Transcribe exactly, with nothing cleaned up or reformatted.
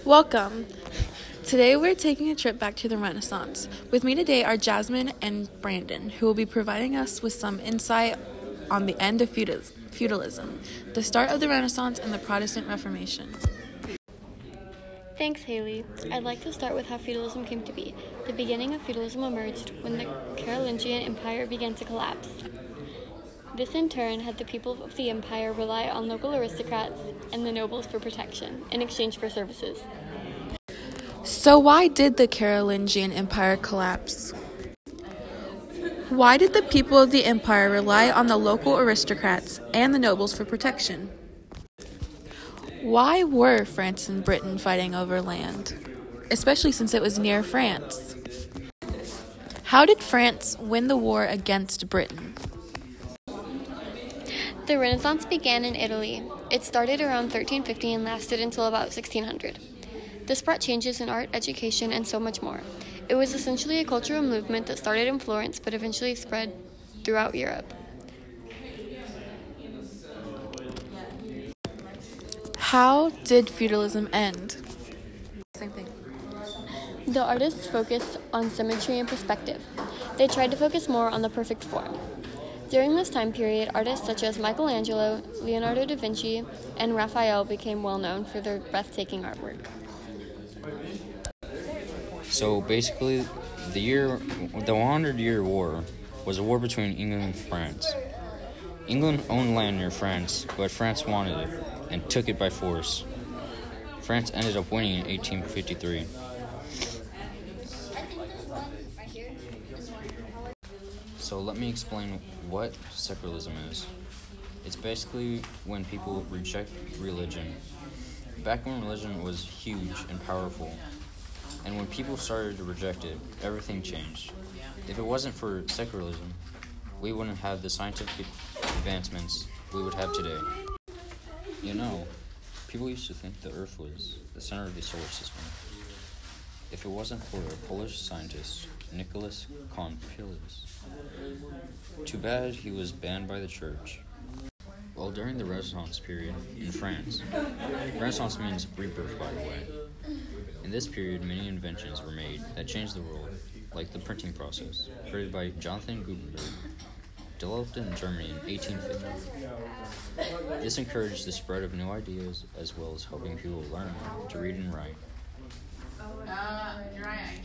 Welcome. Today we're taking a trip back to the Renaissance. With me today are Jasmine and Brandon, who will be providing us with some insight on the end of feudalism, the start of the Renaissance, and the Protestant Reformation. Thanks, Haley. I'd like to start with how feudalism came to be. The beginning of feudalism emerged when the Carolingian Empire began to collapse. This in turn had the people of the empire rely on local aristocrats and the nobles for protection in exchange for services. So why did the Carolingian Empire collapse? Why did the people of the empire rely on the local aristocrats and the nobles for protection? Why were France and Britain fighting over land, especially since it was near France? How did France win the war against Britain? The Renaissance began in Italy. It started around thirteen fifty and lasted until about sixteen hundred. This brought changes in art, education, and so much more. It was essentially a cultural movement that started in Florence but eventually spread throughout Europe. How did feudalism end? Same thing. The artists focused on symmetry and perspective. They tried to focus more on the perfect form. During this time period, artists such as Michelangelo, Leonardo da Vinci, and Raphael became well known for their breathtaking artwork. So basically, the year, the Hundred Year War was a war between England and France. England owned land near France, but France wanted it and took it by force. France ended up winning in eighteen fifty-three. So let me explain what secularism is. It's basically when people reject religion. Back when religion was huge and powerful, and when people started to reject it, everything changed. If it wasn't for secularism, we wouldn't have the scientific advancements we would have today. You know, people used to think the Earth was the center of the solar system. If it wasn't for a Polish scientist, Nicholas Copernicus. Too bad he was banned by the church. Well, during the Renaissance period in France, Renaissance means rebirth, by the way. In this period, many inventions were made that changed the world, like the printing process, created by Jonathan Gutenberg, developed in Germany in eighteen fifty. This encouraged the spread of new ideas as well as helping people learn to read and write.